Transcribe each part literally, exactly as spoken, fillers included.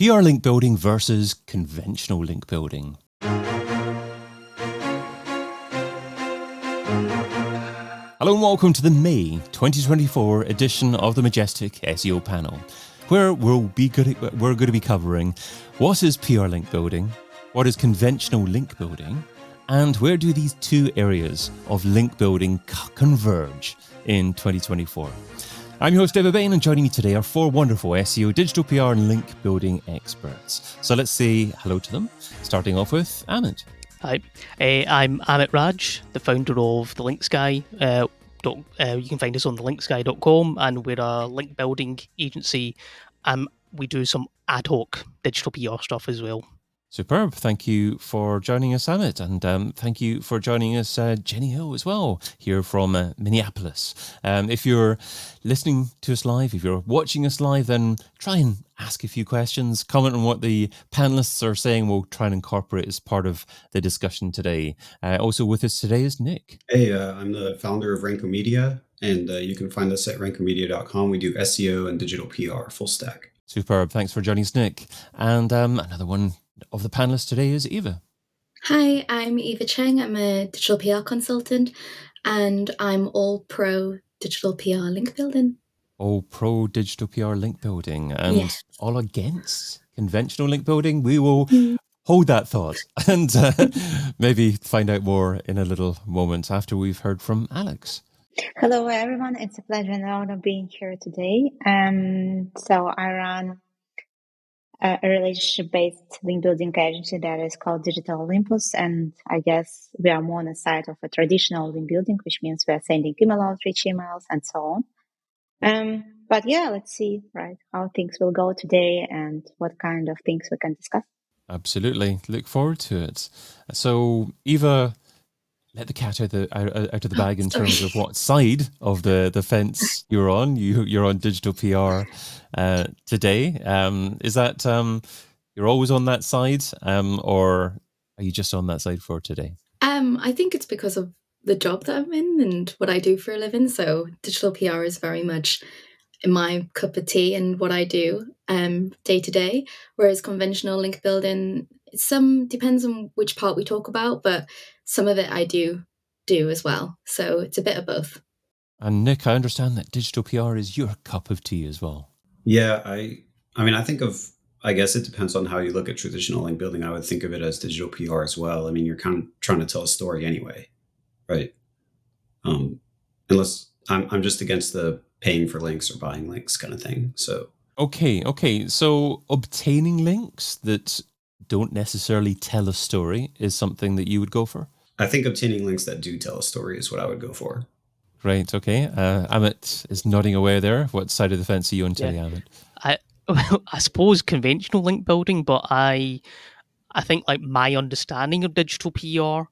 P R link building versus conventional link building. Hello and welcome to the May twenty twenty-four edition of the Majestic S E O panel, where we'll be good, we're going to be covering what is P R link building, what is conventional link building, and where do these two areas of link building converge in twenty twenty-four. I'm your host, David Bain, and joining me today are four wonderful S E O, digital P R and link building experts. So let's say hello to them, starting off with Amit. Hi, uh, I'm Amit Raj, the founder of The Link Sky. Uh, dot, uh, you can find us on the link sky dot com, and we're a link building agency. Um, we do some ad hoc digital P R stuff as well. Superb. Thank you for joining us, Amit. And um, thank you for joining us, uh, Jenny Hill, as well, here from uh, Minneapolis. Um, if you're listening to us live, if you're watching us live, then try and ask a few questions, comment on what the panelists are saying. We'll try and incorporate as part of the discussion today. Uh, also with us today is Nick. Hey, uh, I'm the founder of Ranko Media, and uh, you can find us at ranko media dot com. We do S E O and digital P R, full stack. Superb. Thanks for joining us, Nick. And um, another one of the panelists today is Eva. Hi, I'm Eva Cheng. I'm a digital P R consultant, and I'm all pro digital P R link building. All pro digital P R link building and Yes. all against conventional link building. We will mm. hold that thought and uh, maybe find out more in a little moment after we've heard from Alex. Hello, everyone. It's a pleasure and honor being here today. Um, so I run a relationship-based link building agency that is called Digital Olympus, and I guess we are more on the side of a traditional link building, which means we are sending email outreach emails and so on. Um, but yeah, let's see, right, how things will go today and what kind of things we can discuss. Absolutely, look forward to it. So, Eva, let the cat out, the, out, out of the bag in terms of what side of the, the fence you're on. You, you're on digital P R uh, today. Um, is that, um, you're always on that side, um, or are you just on that side for today? Um, I think it's because of the job that I'm in and what I do for a living. So digital P R is very much my cup of tea and what I do um, day to day, whereas conventional link building, some depends on which part we talk about, but some of it I do do as well. So it's a bit of both. And Nick, I understand that digital P R is your cup of tea as well. Yeah, I I mean, I think of, I guess it depends on how you look at traditional link building. I would think of it as digital P R as well. I mean, you're kind of trying to tell a story anyway, right? Um, unless I'm, I'm just against the paying for links or buying links kind of thing. So Okay, okay. So obtaining links that don't necessarily tell a story is something that you would go for? I think obtaining links that do tell a story is what I would go for. Right, okay. Uh, Amit is nodding away there. What side of the fence are you on today, yeah. Amit? I well, I suppose conventional link building, but I I think like my understanding of digital P R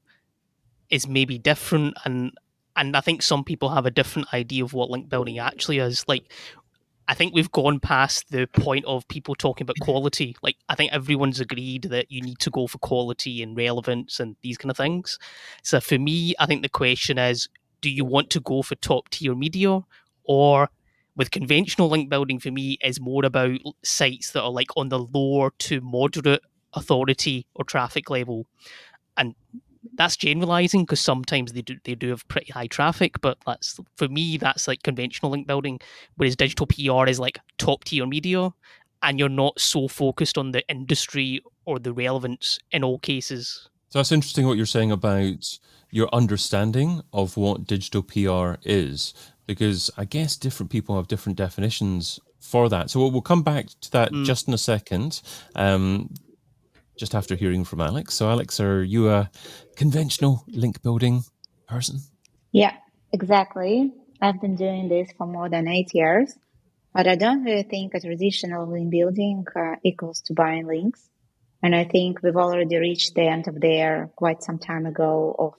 is maybe different, and and I think some people have a different idea of what link building actually is. Like, I think we've gone past the point of people talking about quality. Like, I think everyone's agreed that you need to go for quality and relevance and these kind of things. So for me, I think the question is, do you want to go for top tier media? Or with conventional link building, for me, is more about sites that are like on the lower to moderate authority or traffic level. And that's generalizing because sometimes they do they do have pretty high traffic, but that's for me that's like conventional link building, whereas digital P R is like top tier media, and you're not so focused on the industry or the relevance in all cases. So that's interesting what you're saying about your understanding of what digital P R is, because I guess different people have different definitions for that. So we'll, we'll come back to that mm. just in a second. Um, just after hearing from Alex. So Alex, are you a conventional link building person? Yeah, exactly. I've been doing this for more than eight years, but I don't really think a traditional link building uh, equals to buying links. And I think we've already reached the end of the era quite some time ago of,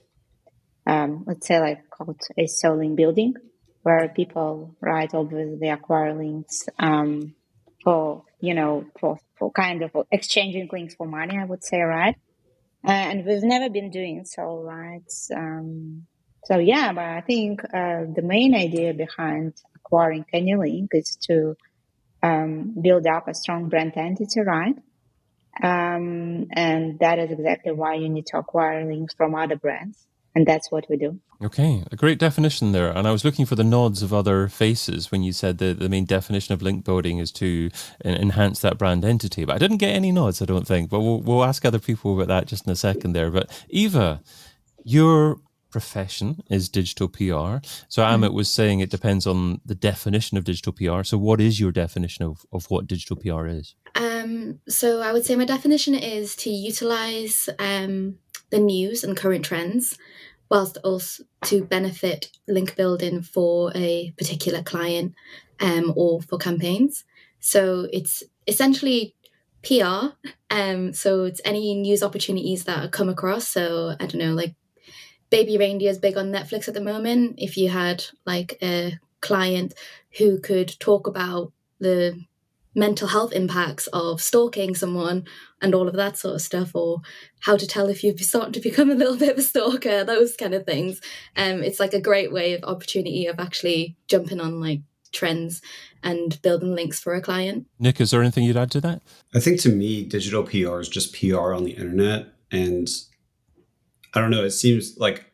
um, let's say like called S E O link building, where people, right, obviously acquire links, um, for, you know, for, for kind of exchanging links for money, I would say, right? Uh, and we've never been doing so, right? Um, so, yeah, but I think uh, the main idea behind acquiring any link is to um, build up a strong brand entity, right? Um, and that is exactly why you need to acquire links from other brands. And that's what we do. Okay, a great definition there. And I was looking for the nods of other faces when you said that the main definition of link building is to enhance that brand entity. But I didn't get any nods, I don't think. But we'll, we'll ask other people about that just in a second there. But Eva, your profession is digital P R. So Amit was saying it depends on the definition of digital P R. So what is your definition of, of what digital P R is? Um, so I would say my definition is to utilize um, the news and current trends, whilst also to benefit link building for a particular client um, or for campaigns. So it's essentially P R. Um, so it's any news opportunities that I come across. So I don't know, like Baby Reindeer is big on Netflix at the moment. If you had like a client who could talk about the mental health impacts of stalking someone and all of that sort of stuff, or how to tell if you've started to become a little bit of a stalker, those kind of things. Um, it's like a great way of opportunity of actually jumping on like trends and building links for a client. Nick, is there anything you'd add to that? I think to me, digital P R is just P R on the internet. And I don't know, it seems like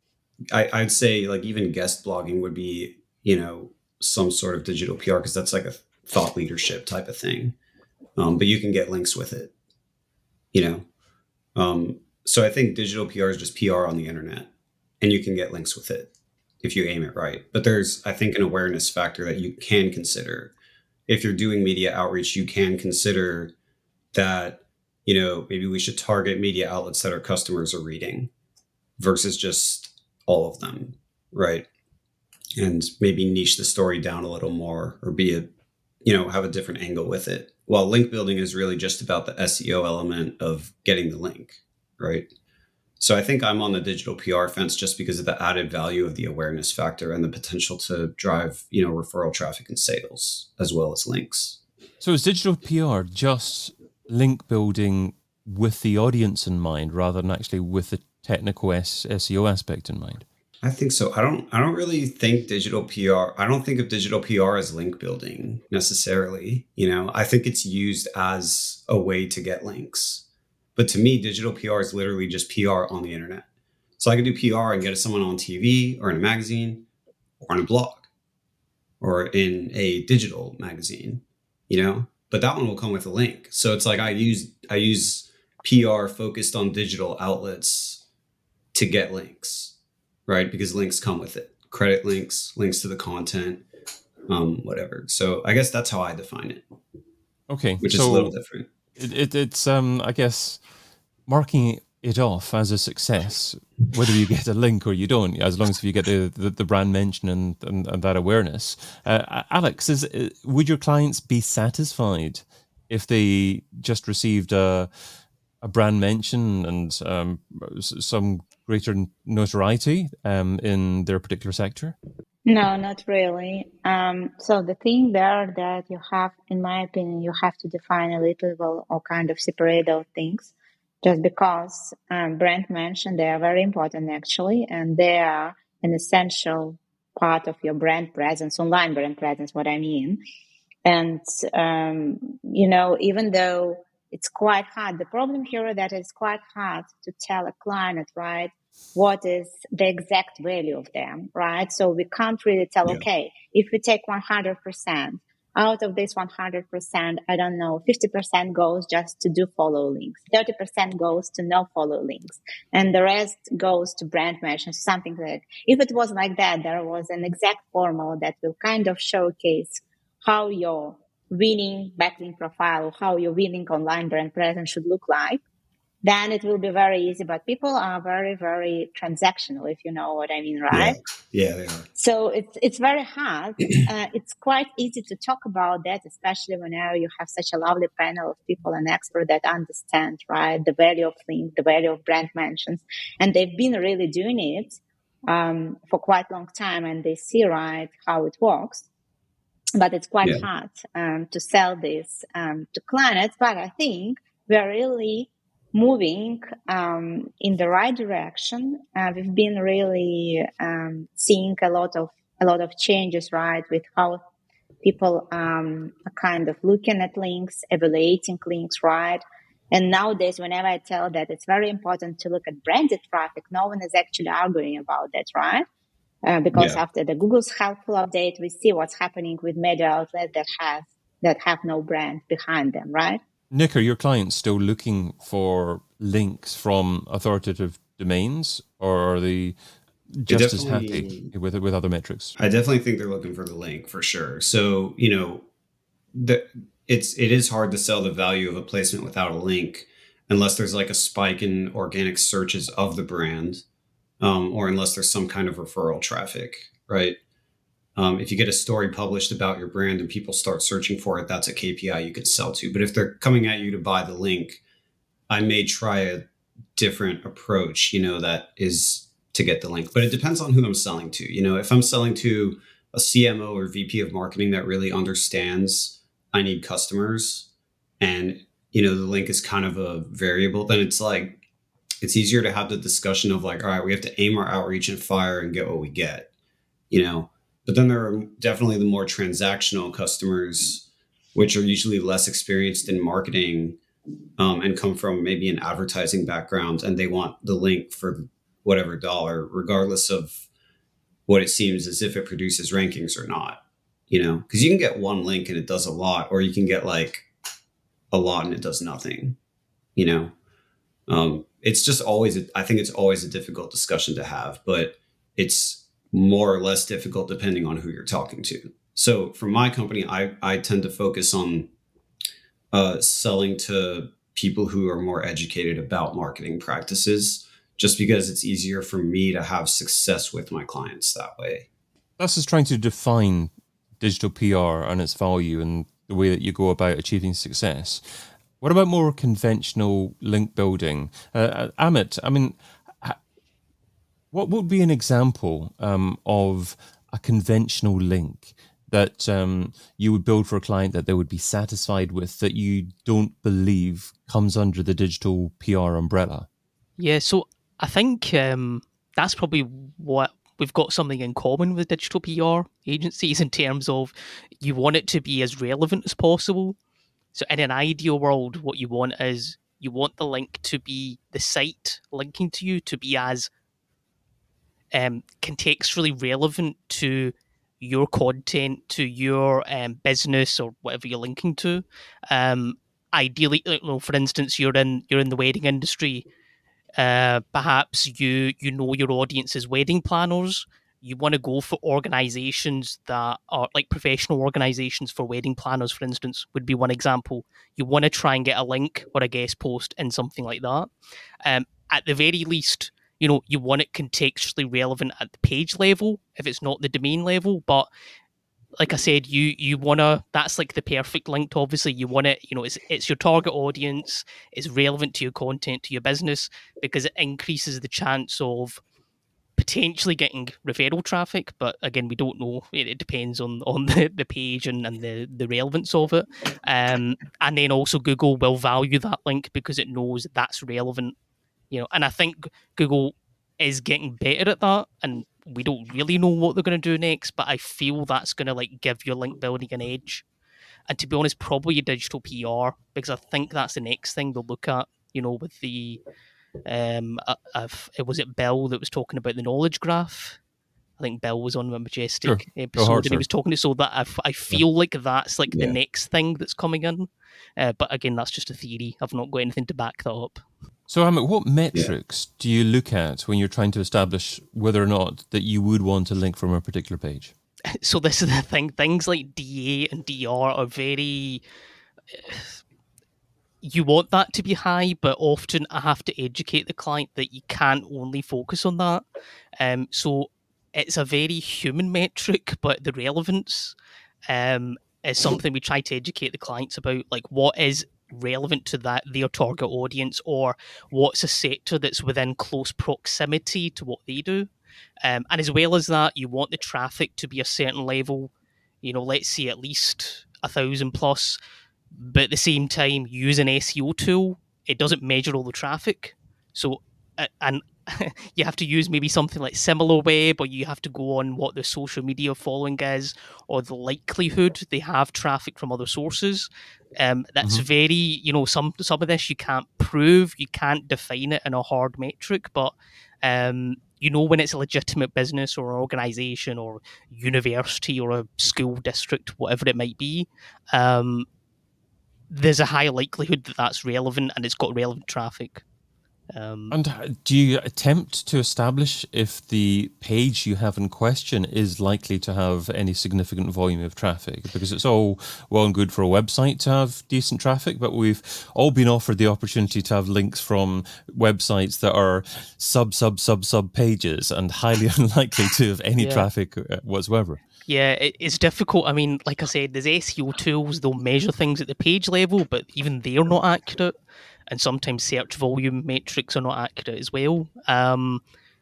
I, I'd say like even guest blogging would be, you know, some sort of digital P R because that's like a thought leadership type of thing. Um, but you can get links with it, you know? Um, so I think digital P R is just P R on the internet and you can get links with it if you aim it right. But there's, I think, an awareness factor that you can consider. If you're doing media outreach, you can consider that, you know, maybe we should target media outlets that our customers are reading versus just all of them, right? And maybe niche the story down a little more or be a, you know, have a different angle with it. While link building is really just about the S E O element of getting the link, right? So I think I'm on the digital P R fence just because of the added value of the awareness factor and the potential to drive, you know, referral traffic and sales as well as links. So is digital P R just link building with the audience in mind rather than actually with the technical S E O aspect in mind? I think so. I don't I don't really think digital P R, I don't think of digital P R as link building necessarily. You know, I think it's used as a way to get links. But to me, digital P R is literally just P R on the internet. So I can do P R and get someone on T V or in a magazine or on a blog or in a digital magazine, you know, but that one will come with a link. So it's like I use I use P R focused on digital outlets to get links, right? Because links come with it. Credit links, links to the content, um, whatever. So I guess that's how I define it. Okay. Which so is a little different. It, it, it's, um, I guess, marking it off as a success, whether you get a link or you don't, as long as you get the, the, the brand mention and, and, and that awareness. Uh, Alex, is would your clients be satisfied if they just received a, a brand mention and um, some greater notoriety um, in their particular sector? No, not really. Um, so the thing there that you have, in my opinion, you have to define a little well or kind of separate those things. Just because um, brand mention, they are very important actually, and they are an essential part of your brand presence, online brand presence, what I mean. And, um, you know, even though it's quite hard, the problem here is that it's quite hard to tell a client, right, what is the exact value of them, right? So we can't really tell, yeah. okay, if we take one hundred percent, out of this one hundred percent, I don't know, fifty percent goes just to do follow links, thirty percent goes to no follow links, and the rest goes to brand mentions, something like, if it was like that, there was an exact formula that will kind of showcase how your winning backlink profile or how your winning online brand presence should look like, then it will be very easy. But people are very, very transactional, if you know what I mean, right? Yeah, yeah they are. So it's it's very hard. uh, it's quite easy to talk about that, especially whenever you have such a lovely panel of people and experts that understand, right, the value of link, the value of brand mentions. And they've been really doing it um, for quite a long time, and they see, right, how it works. But it's quite yeah. hard um, to sell this um, to clients. But I think we're really moving um, in the right direction. Uh, we've been really um, seeing a lot of a lot of changes, right, with how People um, are kind of looking at links, evaluating links, right? And nowadays, whenever I tell that it's very important to look at branded traffic, no one is actually arguing about that, right? Uh, because Yeah. after the Google's helpful update, we see what's happening with media outlets that have that have no brand behind them, right? Nick, are your clients still looking for links from authoritative domains, or are they just as happy with with other metrics? I definitely think they're looking for the link for sure. So, you know, the, it's it is hard to sell the value of a placement without a link unless there's like a spike in organic searches of the brand, um, or unless there's some kind of referral traffic, right? Um, if you get a story published about your brand and people start searching for it, that's a K P I you could sell to. But if they're coming at you to buy the link, I may try a different approach, you know, that is to get the link. But it depends on who I'm selling to. You know, if I'm selling to a C M O or V P of marketing that really understands I need customers and, you know, the link is kind of a variable, then it's like, it's easier to have the discussion of like, all right, we have to aim our outreach and fire and get what we get, you know. But then there are definitely the more transactional customers, which are usually less experienced in marketing, um, and come from maybe an advertising background, and they want the link for whatever dollar, regardless of what it seems as if it produces rankings or not, you know, because you can get one link and it does a lot, or you can get like a lot and it does nothing, you know. Um, it's just always, a, I think it's always a difficult discussion to have, but it's more or less difficult depending on who you're talking to. So for my company, I, I tend to focus on uh, selling to people who are more educated about marketing practices, just because it's easier for me to have success with my clients that way. That's just trying to define digital P R and its value and the way that you go about achieving success. What about more conventional link building? Uh, Amit, I mean, what would be an example um, of a conventional link that um, you would build for a client that they would be satisfied with, that you don't believe comes under the digital P R umbrella? Yeah, so I think um, that's probably what we've got something in common with digital P R agencies in terms of you want it to be as relevant as possible. So in an ideal world, what you want is you want the link to be the site linking to you to be as um, contextually relevant to your content, to your um, business or whatever you're linking to. Um, ideally, you know, for instance, you're in you're in the wedding industry. Uh, perhaps you you know your audience is wedding planners. You want to go for organizations that are like professional organizations for wedding planners, for instance, would be one example. You want to try and get a link or a guest post in something like that. Um, at the very least, you know, you want it contextually relevant at the page level, if it's not the domain level. But like I said, you you wanna that's like the perfect link. Obviously, you want it. You know, it's it's your target audience. It's relevant to your content, to your business, because it increases the chance of potentially getting referral traffic. But again, we don't know. It, it depends on on the, the page and, and the the relevance of it. Um, and then also Google will value that link because it knows that's relevant. You know, and I think Google is getting better at that, and we don't really know what they're going to do next, but I feel that's going to like give your link building an edge. And to be honest, probably your digital P R, because I think that's the next thing they'll look at, you know, with the, um, uh, uh, was it Bill that was talking about the knowledge graph? I think Bill was on a Majestic Sure. episode hard, and he was talking to, so that I, I feel yeah. like that's like yeah. the next thing that's coming in. Uh, but again, that's just a theory. I've not got anything to back that up. So, Amit, what metrics yeah. do you look at when you're trying to establish whether or not that you would want a link from a particular page? So this is the thing. Things like D A and D R are very... You want that to be high, but often I have to educate the client that you can't only focus on that. Um, so it's a very human metric, but the relevance um, is something we try to educate the clients about. Like, what is relevant to that their target audience, or what's a sector that's within close proximity to what they do, um, and as well as that, you want the traffic to be a certain level, you know, let's say at least a thousand plus, but at the same time use an S E O tool. It doesn't measure all the traffic, so uh, and you have to use maybe something like SimilarWeb, or you have to go on what the social media following is, or the likelihood they have traffic from other sources. Um, that's Mhm. very, you know, some some of this you can't prove, you can't define it in a hard metric, but um, you know when it's a legitimate business or an organization or university or a school district, whatever it might be. Um, there's a high likelihood that that's relevant and it's got relevant traffic. Um, And h- do you attempt to establish if the page you have in question is likely to have any significant volume of traffic? Because it's all well and good for a website to have decent traffic, but we've all been offered the opportunity to have links from websites that are sub, sub, sub, sub pages and highly unlikely to have any Yeah. traffic uh, whatsoever. Yeah, it, it's difficult. I mean, like I said, there's S E O tools, they'll measure things at the page level, but even they're not accurate. And sometimes search volume metrics are not accurate as well. Um,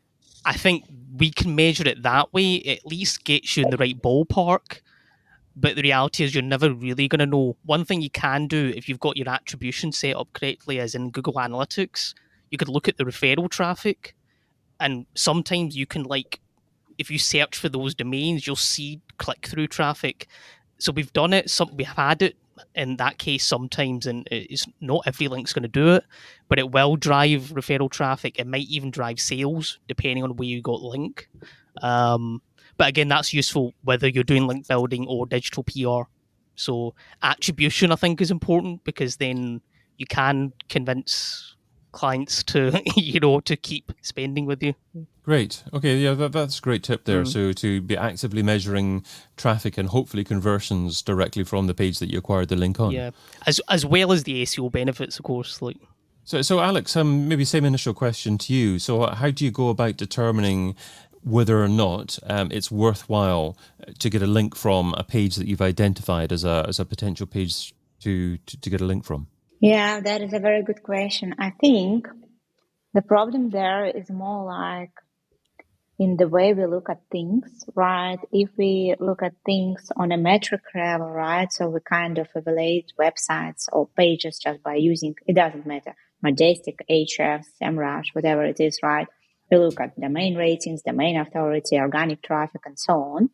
I think we can measure it that way. It at least gets you in the right ballpark. But the reality is you're never really going to know. One thing you can do if you've got your attribution set up correctly is in Google Analytics, you could look at the referral traffic. And sometimes you can, like, if you search for those domains, you'll see click-through traffic. So we've done it. Some we have had it in that case sometimes, and it's not every link's going to do it, but it will drive referral traffic. It might even drive sales depending on where you got the link. Um, but again, that's useful whether you're doing link building or digital P R. So attribution, I think, is important because then you can convince clients to, you know, to keep spending with you. Great. Okay, yeah, that, that's a great tip there. Mm. So to be actively measuring traffic and hopefully conversions directly from the page that you acquired the link on. Yeah, as as well as the S E O benefits, of course. Like, So, so Alex, um, maybe same initial question to you. So, how do you go about determining whether or not um, it's worthwhile to get a link from a page that you've identified as a as a potential page to to, to get a link from? Yeah, that is a very good question. I think the problem there is more like in the way we look at things, right? If we look at things on a metric level, right? So we kind of evaluate websites or pages just by using, it doesn't matter, Majestic, Ahrefs, SEMrush, whatever it is, right? We look at domain ratings, domain authority, organic traffic, and so on.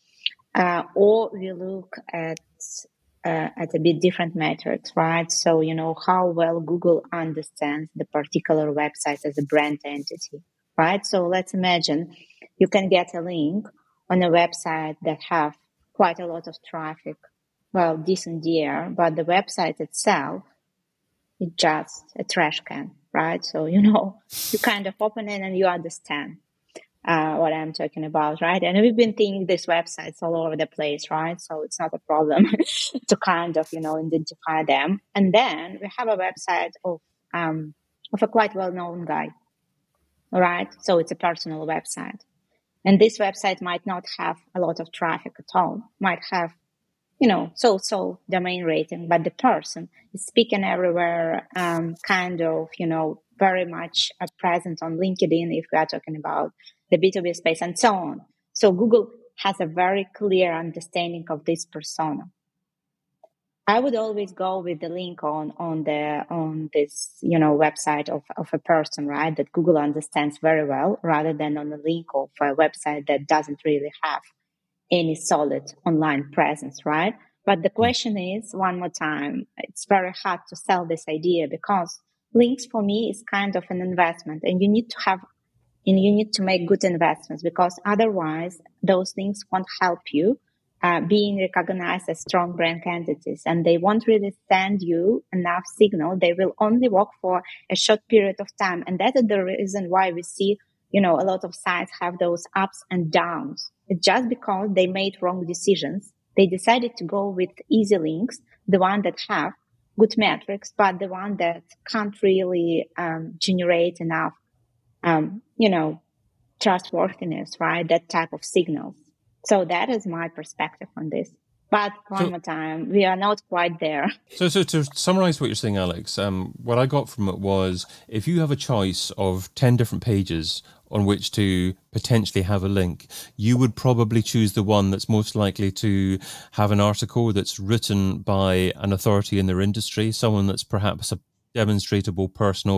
Uh, or we look at uh, at a bit different metrics, right? So, you know, how well Google understands the particular website as a brand entity, right? So let's imagine you can get a link on a website that have quite a lot of traffic, well, decent year, but the website itself is just a trash can, right? So, you know, you kind of open it and you understand uh, what I'm talking about, right? And we've been thinking these websites all over the place, right? So it's not a problem to kind of, you know, identify them. And then we have a website of, um, of a quite well-known guy, right? So it's a personal website. And this website might not have a lot of traffic at all, might have, you know, so-so domain rating, but the person is speaking everywhere, um, kind of, you know, very much uh, present on LinkedIn if we are talking about the B two B space and so on. So Google has a very clear understanding of this persona. I would always go with the link on, on the, on this, you know, website of, of a person, right? That Google understands very well rather than on a link of a website that doesn't really have any solid online presence, right? But the question is, one more time, it's very hard to sell this idea because links for me is kind of an investment and you need to have, and you need to make good investments because otherwise those links won't help you uh, being recognized as strong brand entities and they won't really send you enough signal. They will only work for a short period of time. And that is the reason why we see, you know, a lot of sites have those ups and downs. It's just because they made wrong decisions. They decided to go with easy links, the one that have good metrics, but the one that can't really um, generate enough, um, you know, trustworthiness, right? That type of signals. So that is my perspective on this. But one So- more time, we are not quite there. So, so to summarize what you're saying, Alex, um, what I got from it was if you have a choice of ten different pages on which to potentially have a link, you would probably choose the one that's most likely to have an article that's written by an authority in their industry, someone that's perhaps a demonstrable personal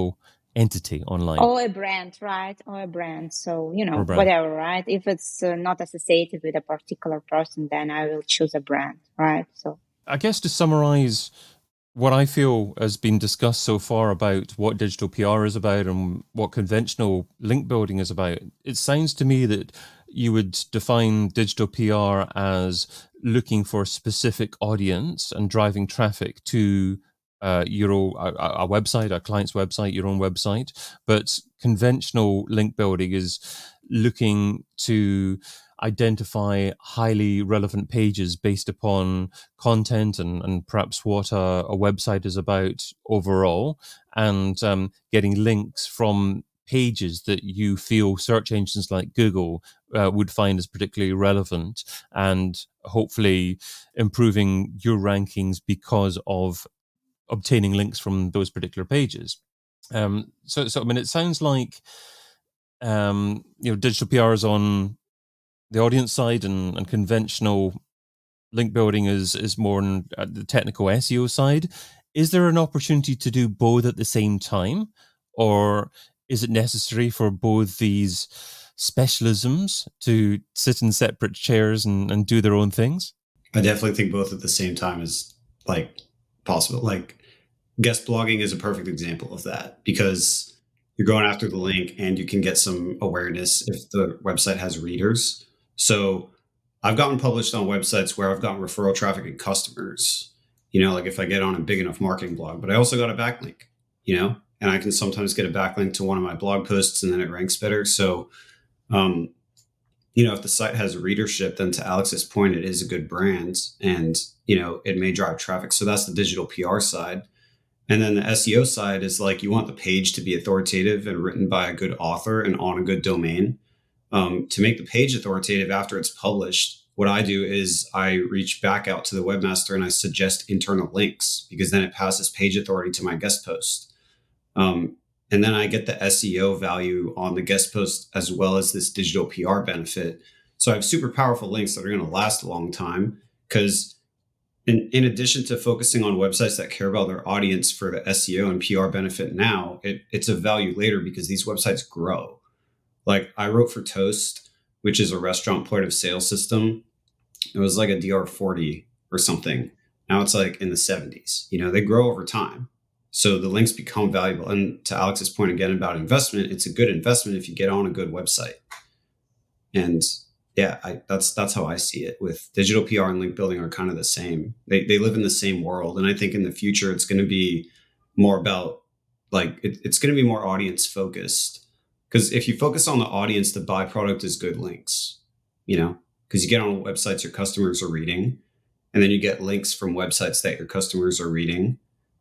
entity online. Or a brand, right? Or a brand. So, you know, whatever, right? If it's uh, not associated with a particular person, then I will choose a brand, right? So I guess to summarize what I feel has been discussed so far about what digital P R is about and what conventional link building is about, it sounds to me that you would define digital P R as looking for a specific audience and driving traffic to uh, your own, a, a website, a client's website, your own website. But conventional link building is looking to identify highly relevant pages based upon content and, and perhaps what a, a website is about overall, and um, getting links from pages that you feel search engines like Google uh, would find as particularly relevant, and hopefully improving your rankings because of obtaining links from those particular pages. Um, so, so I mean, it sounds like um, you know, digital P R is on the audience side, and, and conventional link building is is more on the technical S E O side. Is there an opportunity to do both at the same time, or is it necessary for both these specialisms to sit in separate chairs and, and do their own things? I definitely think both at the same time is like possible. Like guest blogging is a perfect example of that, because you're going after the link and you can get some awareness if the website has readers. So I've gotten published on websites where I've gotten referral traffic and customers, you know, like if I get on a big enough marketing blog, but I also got a backlink, you know, and I can sometimes get a backlink to one of my blog posts and then it ranks better. So, um, you know, if the site has readership, then to Alex's point, it is a good brand and, you know, it may drive traffic. So that's the digital P R side. And then the S E O side is like, you want the page to be authoritative and written by a good author and on a good domain. Um, to make the page authoritative after it's published, what I do is I reach back out to the webmaster and I suggest internal links, because then it passes page authority to my guest post. Um, and then I get the S E O value on the guest post as well as this digital P R benefit. So I have super powerful links that are going to last a long time, because in, in addition to focusing on websites that care about their audience for the S E O and P R benefit now, it, it's a value later because these websites grow. Like I wrote for Toast, which is a restaurant point of sale system. It was like a D R forty or something. Now it's like in the seventies. You know, they grow over time. So the links become valuable. And to Alex's point again about investment, it's a good investment if you get on a good website. And yeah, I, that's that's how I see it. With digital P R and link building are kind of the same. They they live in the same world. And I think in the future, it's going to be more about like, it, it's going to be more audience focused. Because if you focus on the audience, the byproduct is good links, you know, because you get on websites your customers are reading, and then you get links from websites that your customers are reading.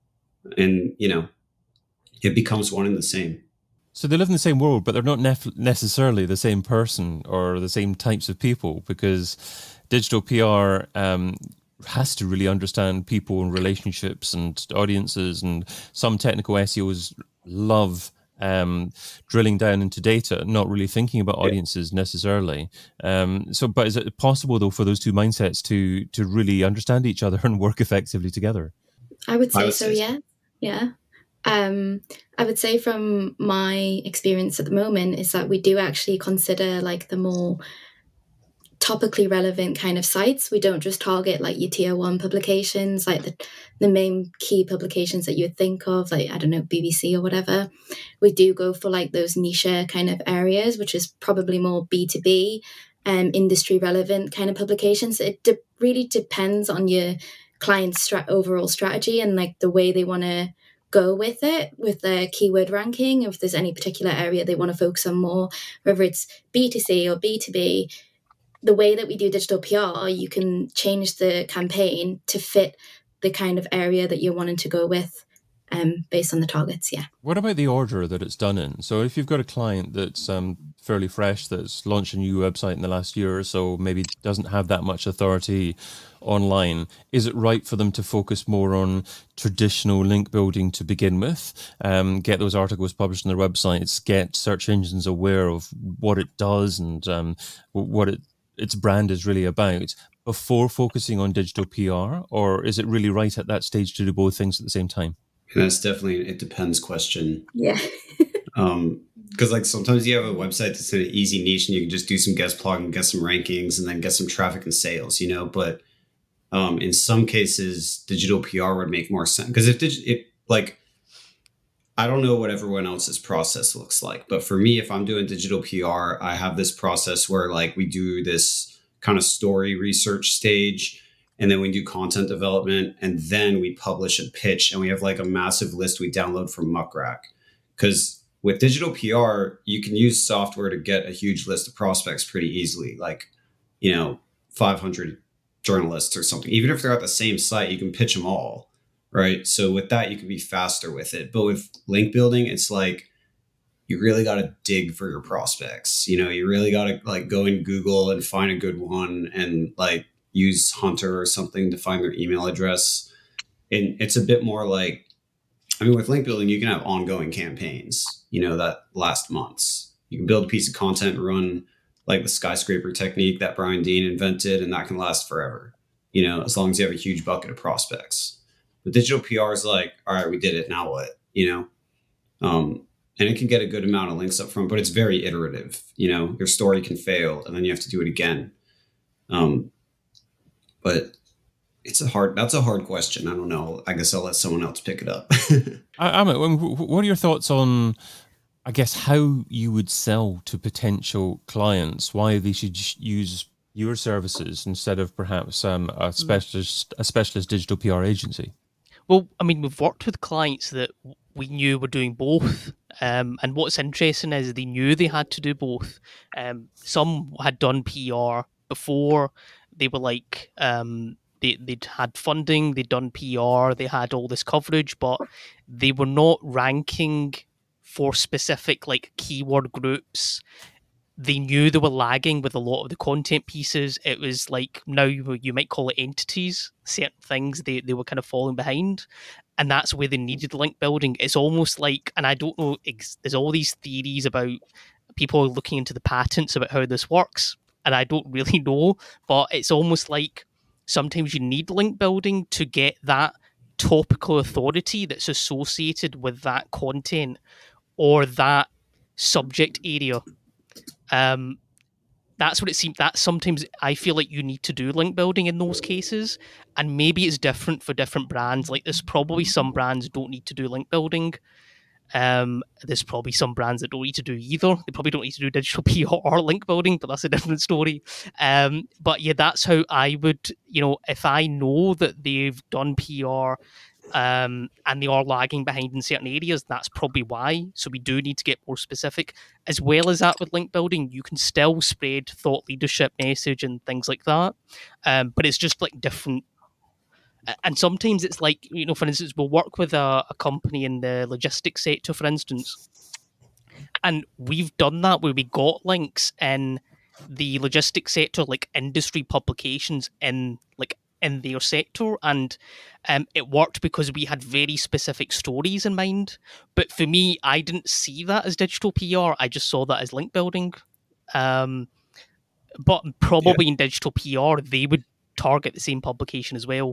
And, you know, it becomes one and the same. So they live in the same world, but they're not nef- necessarily the same person or the same types of people, because digital P R um, has to really understand people and relationships and audiences. And some technical S E Os love Um, drilling down into data, not really thinking about audiences necessarily. Um, so, but is it possible though for those two mindsets to to really understand each other and work effectively together? I would say I would so. say so. Yeah, yeah. Um, I would say from my experience at the moment is that we do actually consider like the more topically relevant kind of sites. We don't just target like your tier one publications, like the, the main key publications that you would think of, like, I don't know, B B C or whatever. We do go for like those niche kind of areas, which is probably more B two B, um, industry relevant kind of publications. It de- really depends on your client's strat- overall strategy and like the way they want to go with it, with their keyword ranking, if there's any particular area they want to focus on more, whether it's B two C or B two B. The way that we do digital P R, you can change the campaign to fit the kind of area that you're wanting to go with um, based on the targets, yeah. What about the order that it's done in? So if you've got a client that's um, fairly fresh, that's launched a new website in the last year or so, maybe doesn't have that much authority online, is it right for them to focus more on traditional link building to begin with, um, get those articles published on their websites, get search engines aware of what it does and um, what it its brand is really about, before focusing on digital P R? Or is it really right at that stage to do both things at the same time? And that's definitely an it depends question. Yeah. Um, because like sometimes you have a website that's in an easy niche and you can just do some guest plug and get some rankings and then get some traffic and sales, you know. But um, in some cases, digital P R would make more sense because if dig- it like I don't know what everyone else's process looks like, but for me, if I'm doing digital P R, I have this process where like we do this kind of story research stage, and then we do content development, and then we publish a pitch, and we have like a massive list we download from Muckrack. Because with digital P R, you can use software to get a huge list of prospects pretty easily, like, you know, five hundred journalists or something. Even if they're at the same site, you can pitch them all. Right. So with that, you can be faster with it. But with link building, it's like you really got to dig for your prospects. You know, you really got to like go in Google and find a good one and like use Hunter or something to find their email address. And it's a bit more like, I mean, with link building, you can have ongoing campaigns, you know, that last months. You can build a piece of content and run like the skyscraper technique that Brian Dean invented, and that can last forever, you know, as long as you have a huge bucket of prospects. But digital P R is like, all right, we did it. Now what? You know, um, and it can get a good amount of links up front, but it's very iterative. You know, your story can fail, and then you have to do it again. Um, but it's a hard. That's a hard question. I don't know. I guess I'll let someone else pick it up. I, Amit, what are your thoughts on, I guess, how you would sell to potential clients? Why they should use your services instead of perhaps um, a specialist, a specialist digital P R agency? Well, I mean, we've worked with clients that we knew were doing both. Um, and what's interesting is they knew they had to do both. Um, some had done P R before. They were like, um, they, they'd had funding, they'd done P R, they had all this coverage, but they were not ranking for specific like keyword groups. They knew they were lagging with a lot of the content pieces. It was like, now you, you might call it entities, certain things they, they were kind of falling behind. And that's where they needed link building. It's almost like, and I don't know, there's all these theories about people looking into the patents about how this works. And I don't really know, but it's almost like sometimes you need link building to get that topical authority that's associated with that content or that subject area. Um, that's what it seems. That sometimes I feel like you need to do link building in those cases, and maybe it's different for different brands. Like there's probably some brands don't need to do link building. Um, there's probably some brands that don't need to do either. They probably don't need to do digital P R or link building, but that's a different story. Um, but yeah, that's how I would, you know, if I know that they've done P R um, and they are lagging behind in certain areas, that's probably why. So we do need to get more specific. As well as that with link building, you can still spread thought leadership message and things like that. Um, but it's just like different. And sometimes it's like, you know, for instance, we'll work with a, a company in the logistics sector, for instance. And we've done that where we got links in the logistics sector, like industry publications in like in their sector, and um, it worked because we had very specific stories in mind. But for me, I didn't see that as digital P R. I just saw that as link building. Um, but probably yeah. in digital P R, they would target the same publication as well.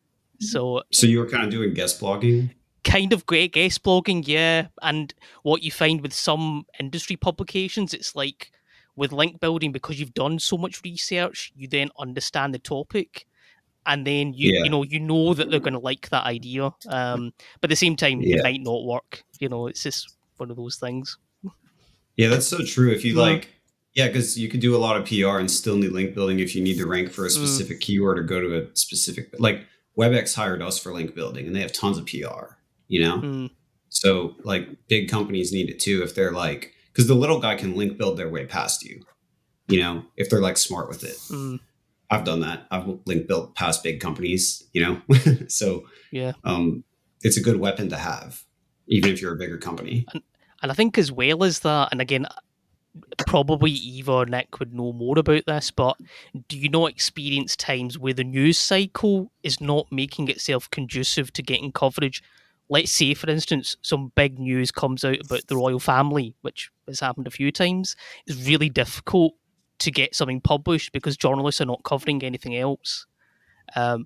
So, so you were kind of doing guest blogging? Kind of great guest blogging, yeah. And what you find with some industry publications, it's like with link building, because you've done so much research, you then understand the topic. And then you yeah. you know you know that they're going to like that idea, um, but at the same time yeah. it might not work. You know, it's just one of those things. Yeah, that's so true. If you yeah. like, yeah, because you could do a lot of P R and still need link building if you need to rank for a specific mm. keyword or go to a specific. Like WebEx hired us for link building, and they have tons of P R. You know, mm. so like big companies need it too if they're like, because the little guy can link build their way past you. You know, if they're like smart with it. Mm. I've done that. I've link built past big companies, you know, so yeah, um, it's a good weapon to have, even if you're a bigger company. And, and I think as well as that, and again, probably Eva or Nick would know more about this, but do you not experience times where the news cycle is not making itself conducive to getting coverage? Let's say, for instance, some big news comes out about the royal family, which has happened a few times. It's really difficult to get something published because journalists are not covering anything else. Um,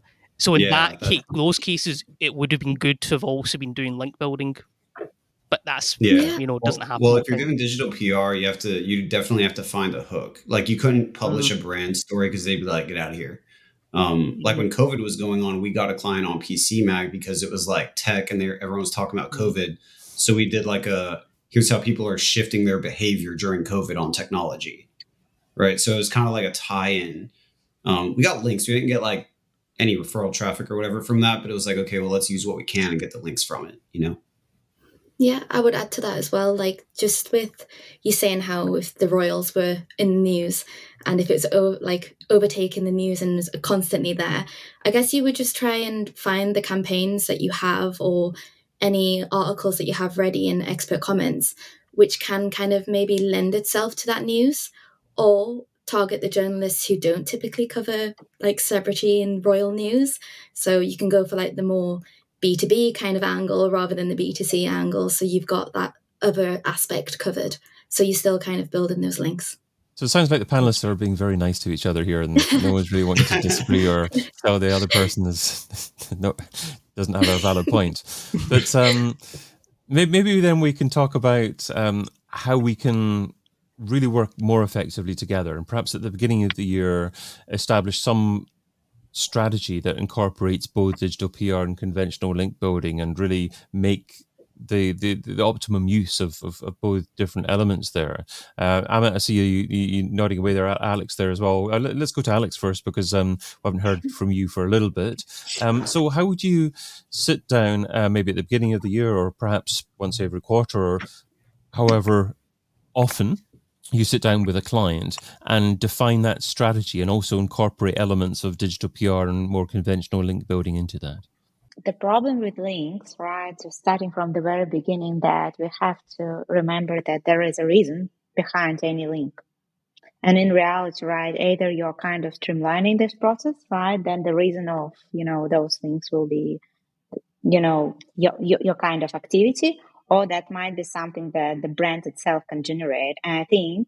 So in Yeah, that that's- case, those cases, it would have been good to have also been doing link building, but that's Yeah. you know Well, doesn't happen. well, I if you're think. doing digital P R, you have to, you definitely have to find a hook. Like you couldn't publish Mhm. a brand story because they'd be like, get out of here. Um, like Mhm. when COVID was going on, we got a client on P C Mag because it was like tech and they, everyone was talking about Mhm. COVID. So we did like a, here's how people are shifting their behavior during COVID on technology. Right. So it was kind of like a tie-in. Um, we got links. We didn't get like any referral traffic or whatever from that, but it was like, okay, well, let's use what we can and get the links from it, you know? Yeah, I would add to that as well. Like just with you saying how if the royals were in the news and if it's o- like overtaking the news and is constantly there, I guess you would just try and find the campaigns that you have or any articles that you have ready in expert comments, which can kind of maybe lend itself to that news or target the journalists who don't typically cover like celebrity and royal news. So you can go for like the more B two B kind of angle rather than the B two C angle. So you've got that other aspect covered. So you're still kind of building those links. So it sounds like the panelists are being very nice to each other here, and no one's really wanting to disagree or tell the other person is no doesn't have a valid point. But um, maybe, maybe then we can talk about um, how we can really work more effectively together, and perhaps at the beginning of the year establish some strategy that incorporates both digital P R and conventional link building, and really make the the, the optimum use of, of, of both different elements there. Uh, Amit, I see you, you, you nodding away there. Alex there as well. Uh, let, let's go to Alex first because um, we haven't heard from you for a little bit. Um, so how would you sit down uh, maybe at the beginning of the year or perhaps once every quarter or however often you sit down with a client and define that strategy and also incorporate elements of digital P R and more conventional link building into that? The problem with links, right, so starting from the very beginning, that we have to remember that there is a reason behind any link. And in reality, right, either you're kind of streamlining this process, right, then the reason of, you know, those links will be, you know, your, your, your kind of activity, or that might be something that the brand itself can generate. And I think,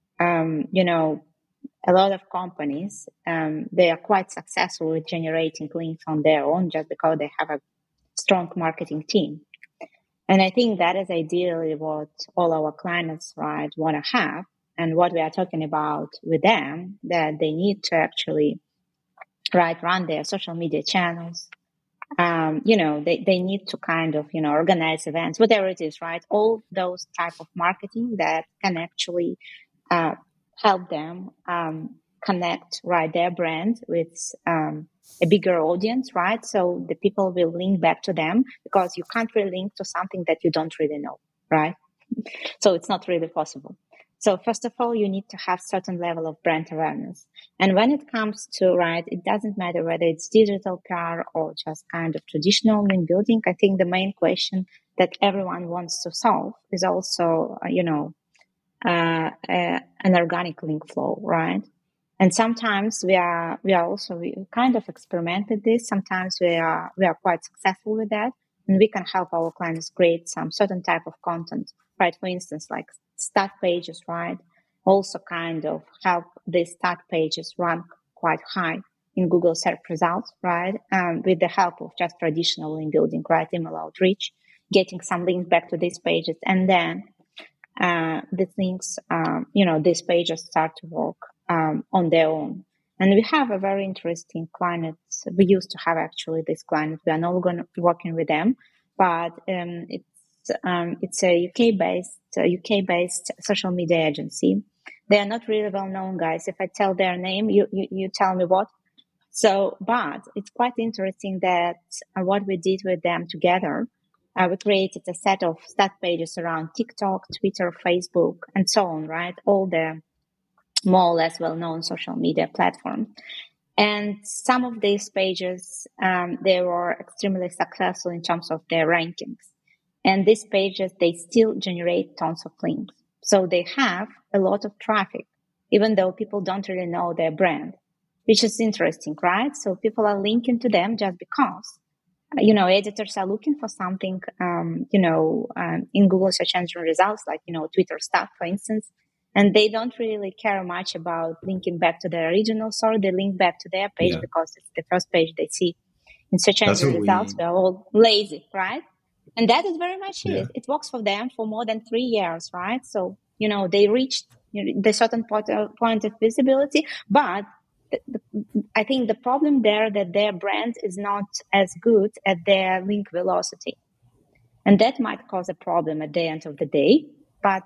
um, you know, a lot of companies, um, they are quite successful with generating links on their own just because they have a strong marketing team. And I think that is ideally what all our clients, right, want to have. And what we are talking about with them, that they need to actually, right, run their social media channels. Um, you know, they, they need to kind of, you know, organize events, whatever it is, right? All those type of marketing that can actually uh, help them um, connect, right, their brand with um, a bigger audience, right? So the people will link back to them, because you can't really link to something that you don't really know, right? So it's not really possible. So first of all, you need to have certain level of brand awareness. And when it comes to, right, it doesn't matter whether it's digital P R or just kind of traditional link building. I think the main question that everyone wants to solve is also, uh, you know, uh, uh, an organic link flow, right? And sometimes we are, we are also, we kind of experimented this. Sometimes we are, we are quite successful with that, and we can help our clients create some certain type of content, right? For instance, like start pages, right? Also kind of help these start pages rank quite high in Google search results, right? Um, with the help of just traditional link building, right? Email outreach, getting some links back to these pages, and then uh, the things, um, you know, these pages start to work um, on their own. And we have a very interesting client. We used to have actually this client. We are no longer working with them, but um, it's um, it's a U K based a U K based social media agency. They are not really well known, guys. If I tell their name, you you, you tell me what. So, but it's quite interesting that uh, what we did with them together. Uh, we created a set of stat pages around TikTok, Twitter, Facebook, and so on, right? All the more or less well-known social media platforms. And some of these pages, um, they were extremely successful in terms of their rankings. And these pages, they still generate tons of links. So they have a lot of traffic, even though people don't really know their brand, which is interesting, right? So people are linking to them just because. You know, editors are looking for something, um, you know, um, in Google search engine results, like, you know, Twitter stuff, for instance, and they don't really care much about linking back to their original source. They link back to their page yeah. because it's the first page they see. in search That's engine what results, we. we're all lazy, right? And that is very much Yeah. it. It works for them for more than three years, right? So, you know, they reached you know, the certain point of, point of visibility, but the, the, I think the problem there that their brand is not as good at their link velocity. And that might cause a problem at the end of the day, but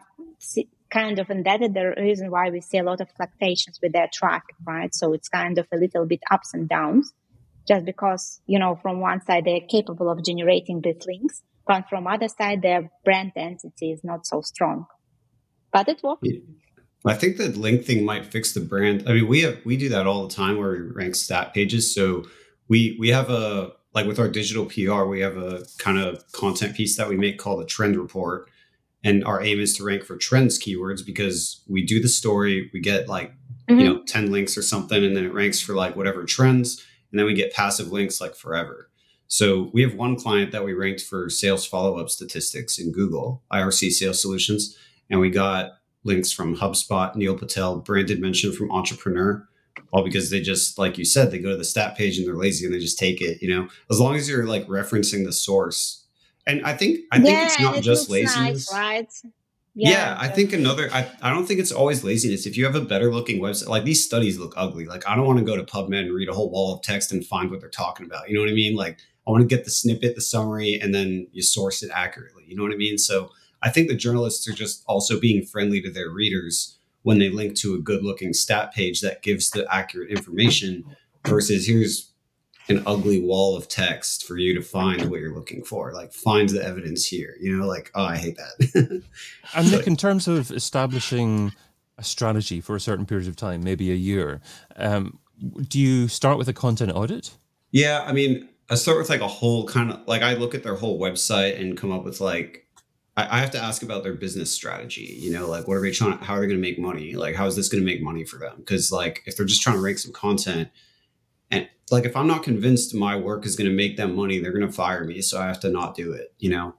kind of, and that is the reason why we see a lot of fluctuations with their traffic, right? So it's kind of a little bit ups and downs, just because, you know, from one side, they're capable of generating these links, but from other side, their brand entity is not so strong. But it works. Yeah. I think the link thing might fix the brand. I mean, we have we do that all the time where we rank stat pages. So we we have a like with our digital P R, we have a kind of content piece that we make called a trend report. And our aim is to rank for trends keywords because we do the story, we get like, mm-hmm. you know, ten links or something, and then it ranks for like whatever trends. And then we get passive links like forever. So we have one client that we ranked for sales follow-up statistics in Google, I R C Sales Solutions. And we got links from HubSpot, Neil Patel, branded mention from Entrepreneur, all because they just, like you said, they go to the stat page and they're lazy and they just take it, you know, as long as you're like referencing the source. And I think, I think yeah, it's not it just looks laziness. Nice, right? Yeah, yeah, I think another, I, I don't think it's always laziness. If you have a better looking website, like these studies look ugly. Like I don't want to go to PubMed and read a whole wall of text and find what they're talking about. You know what I mean? Like I want to get the snippet, the summary, and then you source it accurately. You know what I mean? So I think the journalists are just also being friendly to their readers when they link to a good looking stat page that gives the accurate information versus here's an ugly wall of text for you to find what you're looking for. Like find the evidence here, you know, like, oh, I hate that. And Nick, in terms of establishing a strategy for a certain period of time, maybe a year, um, do you start with a content audit? Yeah. I mean, I start with like a whole kind of like, I look at their whole website and come up with like, I, I have to ask about their business strategy, you know, like what are they trying to, how are they going to make money? Like, how is this going to make money for them? Cause like, if they're just trying to rank some content, and like, if I'm not convinced my work is going to make them money, they're going to fire me. So I have to not do it, you know?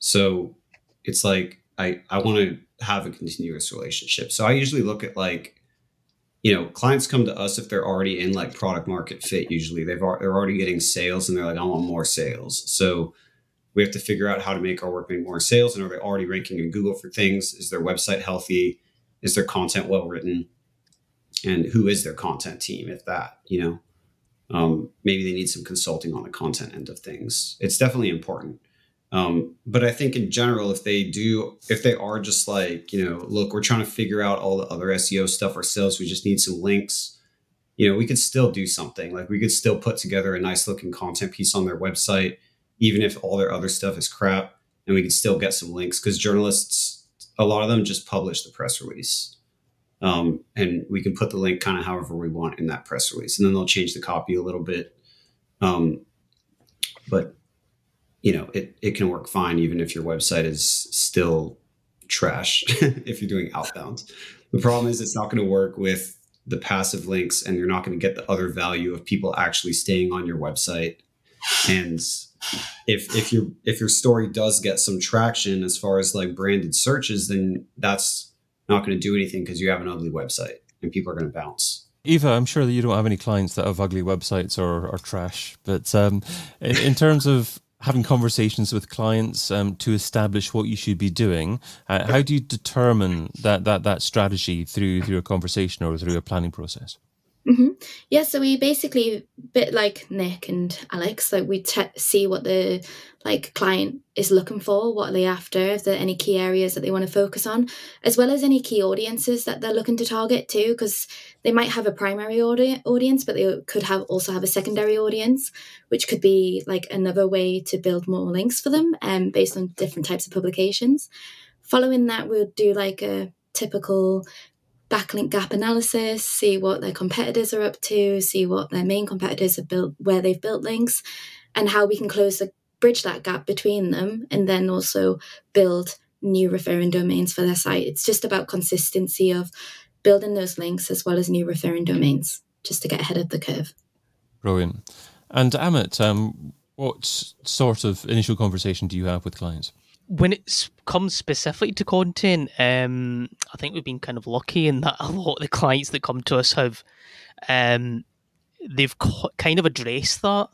So it's like, I, I want to have a continuous relationship. So I usually look at like, you know, clients come to us if they're already in like product market fit. Usually they've, they're already getting sales and they're like, I want more sales. So we have to figure out how to make our work make more sales. And are they already ranking in Google for things? Is their website healthy? Is their content well written? And who is their content team? If that, you know? Um, maybe they need some consulting on the content end of things. It's definitely important. Um, but I think in general, if they do, if they are just like, you know, look, we're trying to figure out all the other S E O stuff ourselves. We just need some links. You know, we could still do something. Like we could still put together a nice looking content piece on their website, even if all their other stuff is crap, and we could still get some links because journalists, a lot of them just publish the press release. Um, and we can put the link kind of however we want in that press release, and then they'll change the copy a little bit. Um, but you know, it, it can work fine, even if your website is still trash, if you're doing outbound. The problem is it's not going to work with the passive links, and you're not going to get the other value of people actually staying on your website. And if, if your, if your story does get some traction as far as like branded searches, then that's not going to do anything because you have an ugly website and people are going to bounce. Eva, I'm sure that you don't have any clients that have ugly websites or, or trash, but um, in, in terms of having conversations with clients um, to establish what you should be doing, uh, how do you determine that, that, that strategy through, through a conversation or through a planning process? Mm-hmm. Yeah, so we basically, bit like Nick and Alex, like we te- see what the like client is looking for, what are they after, if there are any key areas that they want to focus on, as well as any key audiences that they're looking to target too, because they might have a primary audi- audience, but they could have also have a secondary audience, which could be like another way to build more links for them, um, based on different types of publications. Following that, we'll do like a typical backlink gap analysis, see what their competitors are up to, see what their main competitors have built, where they've built links, and how we can close the bridge that gap between them, and then also build new referring domains for their site. It's just about consistency of building those links as well as new referring domains, just to get ahead of the curve. Brilliant. And Amit, um, what sort of initial conversation do you have with clients? When it comes specifically to content, um, I think we've been kind of lucky in that a lot of the clients that come to us have, um, they've co- kind of addressed that.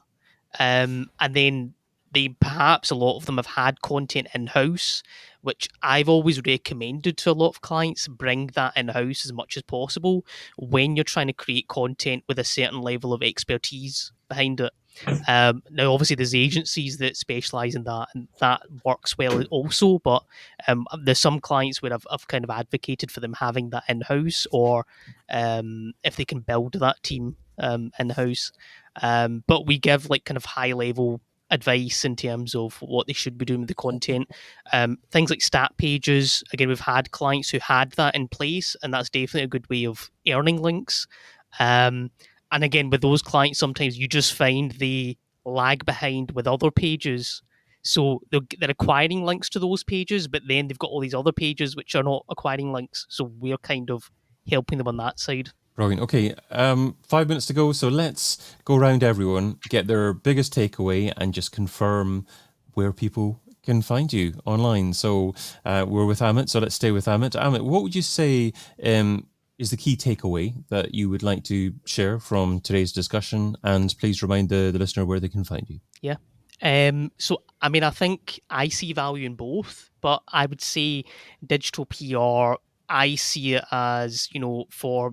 Um, and then they perhaps a lot of them have had content in-house, which I've always recommended to a lot of clients. Bring that in-house as much as possible when you're trying to create content with a certain level of expertise behind it. Um, now, obviously, there's agencies that specialize in that, and that works well also. But um, there's some clients where I've, I've kind of advocated for them having that in-house, or um, if they can build that team um, in-house. Um, but we give like kind of high-level advice in terms of what they should be doing with the content. Um, things like stat pages. Again, we've had clients who had that in place, and that's definitely a good way of earning links. Um, and again, with those clients, sometimes you just find they lag behind with other pages. So they're, they're acquiring links to those pages, but then they've got all these other pages which are not acquiring links. So we're kind of helping them on that side. Brilliant. Okay, um, five minutes to go. So let's go around everyone, get their biggest takeaway, and just confirm where people can find you online. So uh, we're with Amit, so let's stay with Amit. Amit, what would you say um, is the key takeaway that you would like to share from today's discussion? And please remind the, the listener where they can find you. Yeah. Um, so, I mean, I think I see value in both, but I would say digital P R, I see it as, you know, for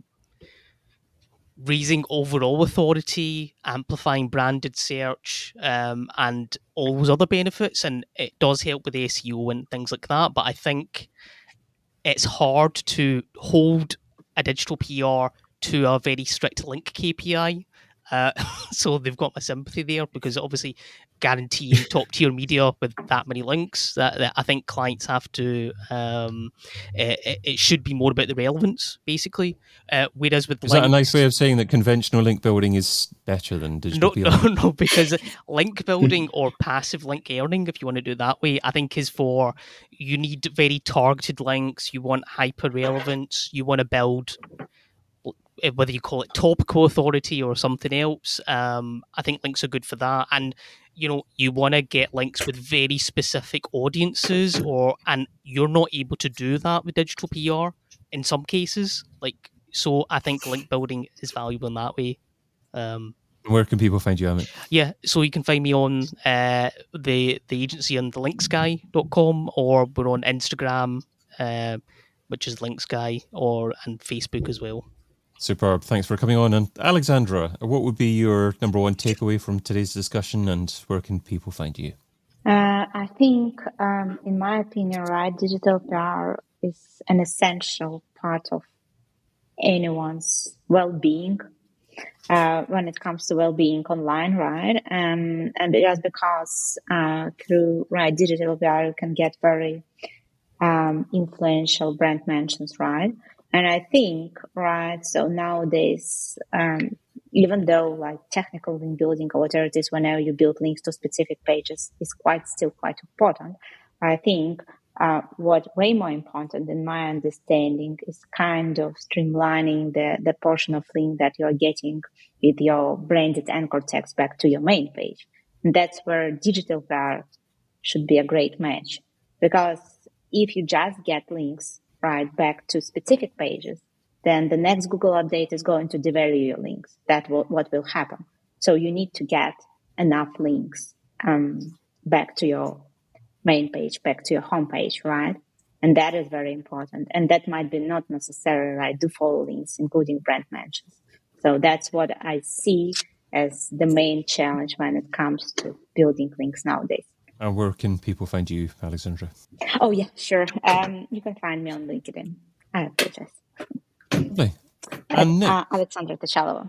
raising overall authority, amplifying branded search, um, and all those other benefits. And it does help with S E O and things like that. But I think it's hard to hold a digital P R to a very strict link K P I. Uh, so they've got my sympathy there, because obviously guaranteeing top tier media with that many links, that, that I think clients have to, um, it, it should be more about the relevance, basically. Uh, whereas with Is links, that a nice way of saying that conventional link building is better than digital no, P R? no, no, because link building or passive link earning, if you want to do it that way, I think is for, you need very targeted links, you want hyper relevance, you want to build, whether you call it topical authority or something else. um, I think links are good for that. And, you know, you want to get links with very specific audiences, or and you're not able to do that with digital P R in some cases. Like, so I think link building is valuable in that way. Um, Where can people find you, Amit? yeah, so you can find me on uh, the the agency on the links guy dot com, or we're on Instagram, uh, which is linksguy, or and Facebook as well. Superb. Thanks for coming on. And Alexandra, what would be your number one takeaway from today's discussion, and where can people find you? Uh, I think, um, in my opinion, right, digital P R is an essential part of anyone's well-being uh, when it comes to well-being online, right? Um, and just because uh, through right digital P R you can get very um, influential brand mentions, right? And I think, right, so nowadays, um, even though like technical link building or whatever it is, whenever you build links to specific pages is quite still quite important, I think uh, what way more important in my understanding is kind of streamlining the, the portion of link that you're getting with your branded anchor text back to your main page. And that's where digital P R should be a great match, because if you just get links right back to specific pages, then the next Google update is going to devalue your links. That's what, what will happen. So you need to get enough links um, back to your main page, back to your homepage, right? And that is very important. And that might be not necessarily right do follow links, including brand mentions. So that's what I see as the main challenge when it comes to building links nowadays. And where can people find you, Alexandra? Oh, yeah, sure. Um, you can find me on LinkedIn. I apologize. Lovely. And Nick. Uh, Alexandra Tachalova.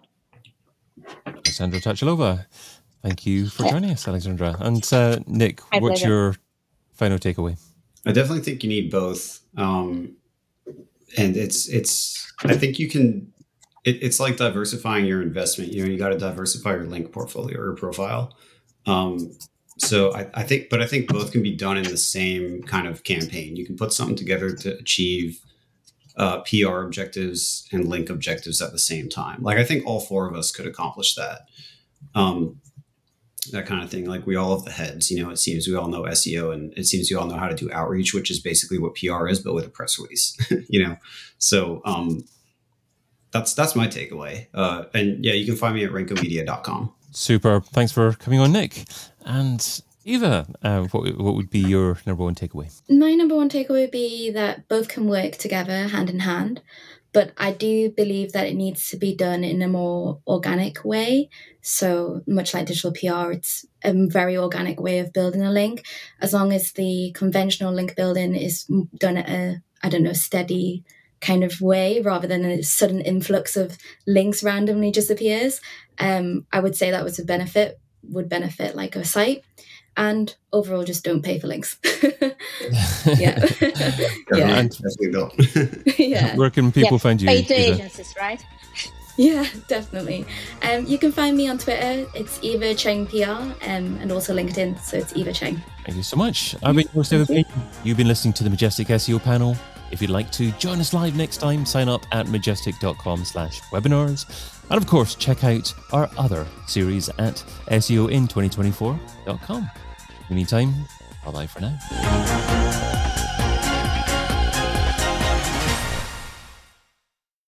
Alexandra Tachalova. Thank you for joining us, Alexandra. And uh, Nick, My what's pleasure. your final takeaway? I definitely think you need both. Um, and it's, it's, I think you can, it, it's like diversifying your investment. You know, you got to diversify your link portfolio or profile. Um, So I, I think, but I think both can be done in the same kind of campaign. You can put something together to achieve uh, P R objectives and link objectives at the same time. Like I think all four of us could accomplish that. Um, that kind of thing. Like we all have the heads, you know, it seems we all know S E O, and it seems we all know how to do outreach, which is basically what P R is, but with a press release, you know? So um, that's, that's my takeaway. Uh, and yeah, you can find me at renko media dot com. Super. Thanks for coming on, Nick. And Eva, uh, what, what would be your number one takeaway? My number one takeaway would be that both can work together hand in hand, but I do believe that it needs to be done in a more organic way. So much like digital P R, it's a very organic way of building a link. As long as the conventional link building is done at a, I don't know, steady kind of way rather than a sudden influx of links randomly just appears, um, I would say that was a benefit, would benefit like a site. And overall, just don't pay for links. yeah. yeah. And, as we built. yeah. Where can people yeah. find you? Pay to agencies, right? Yeah, definitely. Um, you can find me on Twitter. It's Eva Cheng P R, um, and also LinkedIn. So it's Eva Cheng. Thank you so much. I've been your host, Eva Payne. You've been listening to the Majestic S E O panel. If you'd like to join us live next time, sign up at majestic.com slash webinars. And of course, check out our other series at S E O in twenty twenty-four dot com. In the meantime, bye-bye for now.